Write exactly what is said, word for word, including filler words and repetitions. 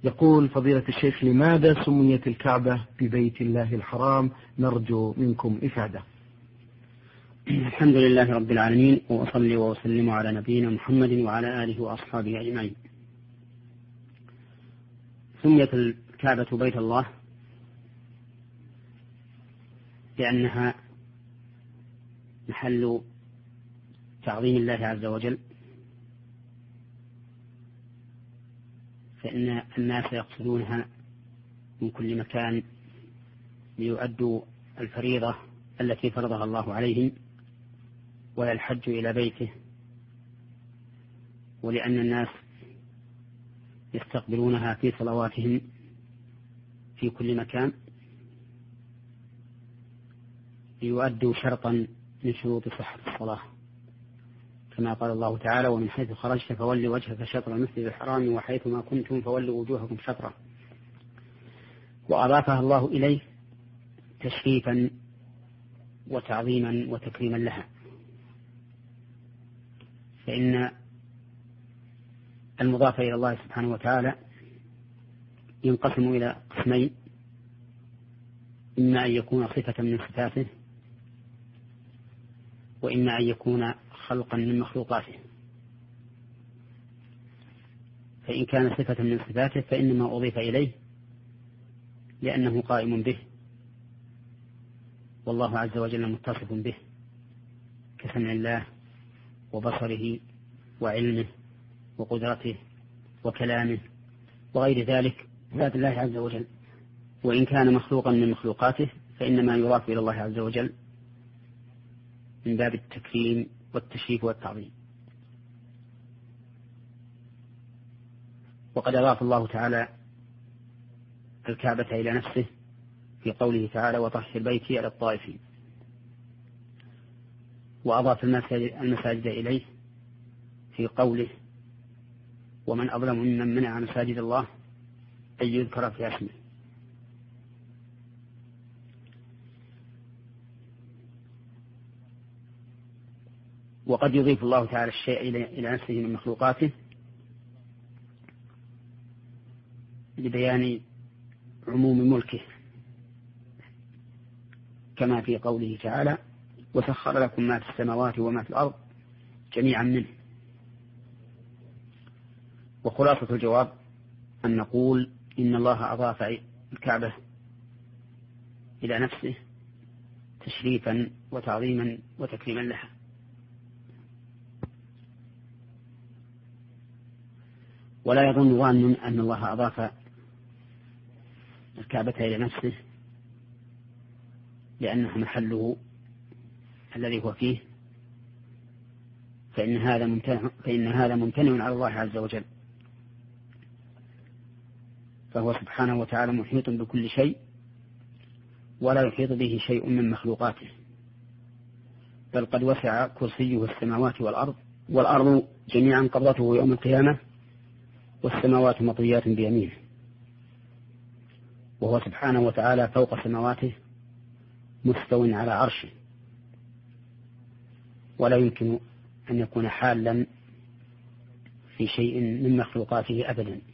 يقول فضيلة الشيخ: لماذا سميت الكعبة ببيت الله الحرام؟ نرجو منكم إفادة. الحمد لله رب العالمين، وأصلي وأسلم على نبينا محمد وعلى آله وأصحابه أجمعين. سميت الكعبة بيت الله لأنها محل تعظيم الله عز وجل، فإن الناس يقصدونها من كل مكان ليؤدوا الفريضة التي فرضها الله عليهم وهي الحج إلى بيته، ولأن الناس يستقبلونها في صلواتهم في كل مكان ليؤدوا شرطا من شروط صحة الصلاة، كما قال الله تعالى: ومن حيث خرجت فول وجهك شطر المسجد الحرام وحيث ما كنتم فولوا وجوهكم شطره. وأضافها الله إليه تشريفا وتعظيما وتكريما لها، فإن المضاف إلى الله سبحانه وتعالى ينقسم إلى قسمين: إما أن يكون صفة من صفاته، وإما أن يكون خلقا من مخلوقاته. فإن كان صفة من صفاته فإنما أضيف إليه لأنه قائم به، والله عز وجل متصف به كسمع الله وبصره وعلمه وقدرته وكلامه وغير ذلك ذات الله عز وجل. وإن كان مخلوقا من مخلوقاته فإنما يضاف إلى الله عز وجل من باب التكريم والتشريف والتعظيم. وقد أضاف الله تعالى الكعبة إلى نفسه في قوله تعالى: وطهر بيتي على الطائفين. وأضاف المساجد إليه في قوله: ومن أظلم ممن منع مساجد الله أن يذكر في اسمه. وقد يضيف الله تعالى الشيء إلى نفسه من مخلوقاته لبيان عموم ملكه، كما في قوله تعالى: وسخر لكم ما في السماوات وما في الأرض جميعا منه. وخلاصة الجواب أن نقول إن الله أضاف الكعبة إلى نفسه تشريفا وتعظيما وتكريما لها. ولا يظن ظان أن الله أضاف الكعبة إلى نفسه لأنها محله الذي هو فيه، فإن هذا ممتنع, فإن هذا ممتنع على الله عز وجل، فهو سبحانه وتعالى محيط بكل شيء ولا يحيط به شيء من مخلوقاته، بل قد وسع كرسيه السماوات والأرض، والأرض جميعا قبضته يوم القيامة، والسماوات مطويات بيمينه، وهو سبحانه وتعالى فوق سماواته مستو على عرشه، ولا يمكن أن يكون حالا في شيء من مخلوقاته أبدا.